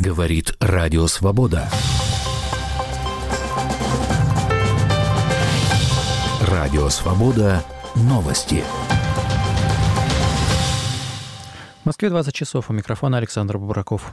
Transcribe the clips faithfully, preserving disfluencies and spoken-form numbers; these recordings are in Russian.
Говорит Радио Свобода. Радио Свобода. Новости. В Москве двадцать часов. У микрофона Александр Бубраков.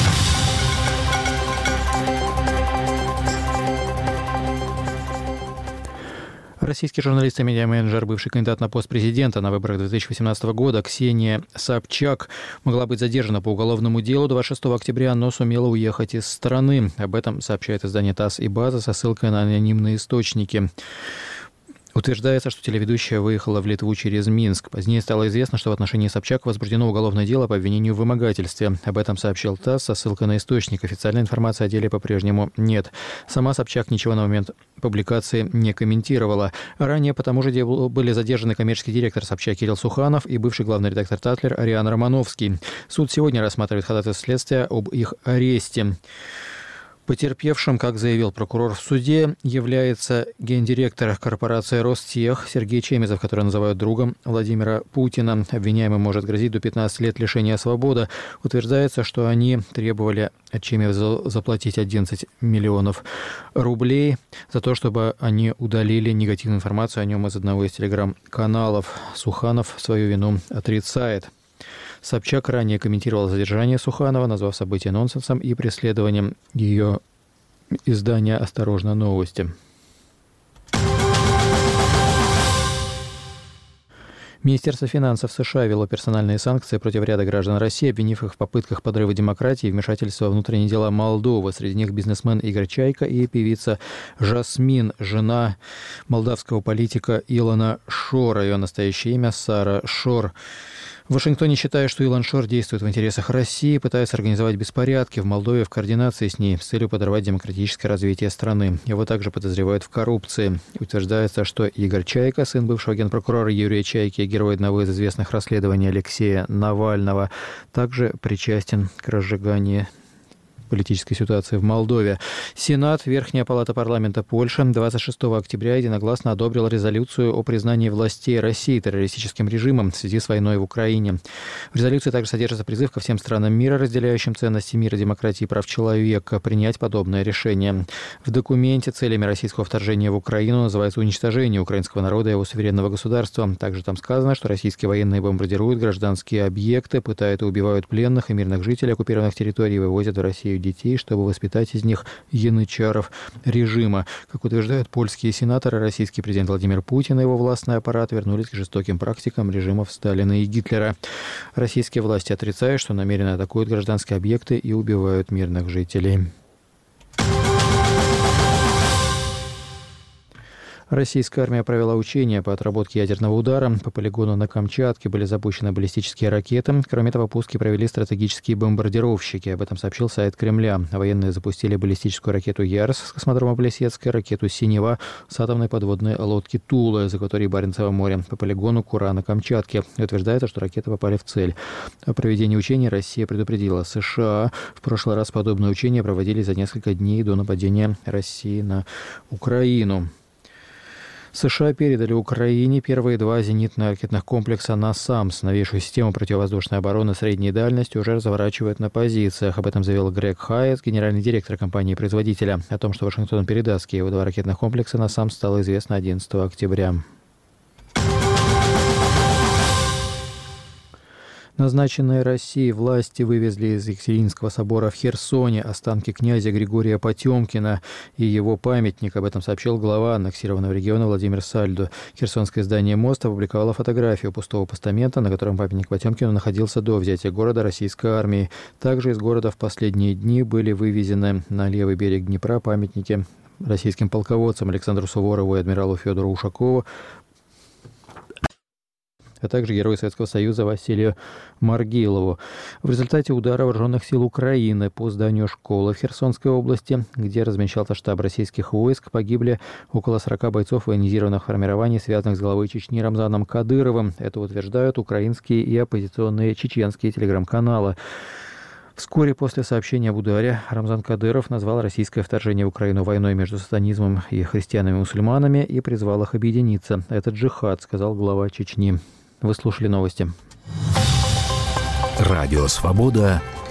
Российский журналист и медиаменеджер, бывший кандидат на пост президента на выборах две тысячи восемнадцатого года Ксения Собчак могла быть задержана по уголовному делу двадцать шестого октября, но сумела уехать из страны. Об этом сообщает издание ТАСС и БАЗа со ссылкой на анонимные источники. Утверждается, что телеведущая выехала в Литву через Минск. Позднее стало известно, что в отношении Собчак возбуждено уголовное дело по обвинению в вымогательстве. Об этом сообщил ТАСС со ссылкой на источник. Официальной информации о деле по-прежнему нет. Сама Собчак ничего на момент публикации не комментировала. Ранее по тому же делу были задержаны коммерческий директор Собчак Кирилл Суханов и бывший главный редактор «Татлер» Ариан Романовский. Суд сегодня рассматривает ходатайство следствия об их аресте. Потерпевшим, как заявил прокурор в суде, является гендиректор корпорации «Ростех» Сергей Чемезов, который называют другом Владимира Путина. Обвиняемым может грозить до пятнадцати лет лишения свободы. Утверждается, что они требовали от Чемезова заплатить одиннадцать миллионов рублей за то, чтобы они удалили негативную информацию о нем из одного из телеграм-каналов. Суханов свою вину отрицает. Собчак ранее комментировала задержание Суханова, назвав событие нонсенсом и преследованием ее издания «Осторожно, новости». Министерство финансов США ввело персональные санкции против ряда граждан России, обвинив их в попытках подрыва демократии и вмешательства во внутренние дела Молдовы. Среди них бизнесмен Игорь Чайка и певица Жасмин, жена молдавского политика Илона Шора. Ее настоящее имя Сара Шор. В Вашингтоне считают, что Илон Шор действует в интересах России, пытается организовать беспорядки в Молдове в координации с ней с целью подорвать демократическое развитие страны. Его также подозревают в коррупции. Утверждается, что Игорь Чайка, сын бывшего генпрокурора Юрия Чайки, герой одного из известных расследований Алексея Навального, также причастен к разжиганию политической ситуации в Молдове. Сенат, Верхняя палата парламента Польши двадцать шестого октября единогласно одобрил резолюцию о признании властей России террористическим режимом в связи с войной в Украине. В резолюции также содержится призыв ко всем странам мира, разделяющим ценности мира, демократии и прав человека, принять подобное решение. В документе целями российского вторжения в Украину называется уничтожение украинского народа и его суверенного государства. Также там сказано, что российские военные бомбардируют гражданские объекты, пытают и убивают пленных и мирных жителей оккупированных территорий и вывозят в Россию детей, чтобы воспитать из них янычаров режима. Как утверждают польские сенаторы, российский президент Владимир Путин и его властный аппарат вернулись к жестоким практикам режимов Сталина и Гитлера. Российские власти отрицают, что намеренно атакуют гражданские объекты и убивают мирных жителей. Российская армия провела учения по отработке ядерного удара. По полигону на Камчатке были запущены баллистические ракеты. Кроме того, пуски провели стратегические бомбардировщики. Об этом сообщил сайт Кремля. Военные запустили баллистическую ракету «Ярс» с космодрома Плесецкая, ракету «Синева» с атомной подводной лодки «Тула» из акватории Баренцева моря по полигону Кура на Камчатке. Утверждается, что ракеты попали в цель. О проведении учений Россия предупредила США. В прошлый раз подобные учения проводились за несколько дней до нападения России на Украину. США передали Украине первые два зенитно-ракетных комплекса «Насамс». Новейшую систему противовоздушной обороны средней дальности уже разворачивают на позициях. Об этом заявил Грег Хайетс, генеральный директор компании-производителя. О том, что Вашингтон передаст Киеву два ракетных комплекса «Насамс», стало известно одиннадцатого октября. Назначенные Россией власти вывезли из Екатерининского собора в Херсоне останки князя Григория Потемкина и его памятник. Об этом сообщил глава аннексированного региона Владимир Сальдо. Херсонское издание «Мост» опубликовало фотографию пустого постамента, на котором памятник Потемкину находился до взятия города российской армией. Также из города в последние дни были вывезены на левый берег Днепра памятники российским полководцам Александру Суворову и адмиралу Федору Ушакову, а также герою Советского Союза Василию Маргилову. В результате удара вооруженных сил Украины по зданию школы в Херсонской области, где размещался штаб российских войск, погибли около сорока бойцов военизированных формирований, связанных с главой Чечни Рамзаном Кадыровым. Это утверждают украинские и оппозиционные чеченские телеграм-каналы. Вскоре после сообщения об ударе Рамзан Кадыров назвал российское вторжение в Украину войной между сатанизмом и христианами-мусульманами и призвал их объединиться. «Это джихад», сказал глава Чечни. Вы слушали новости. Радио «Свобода».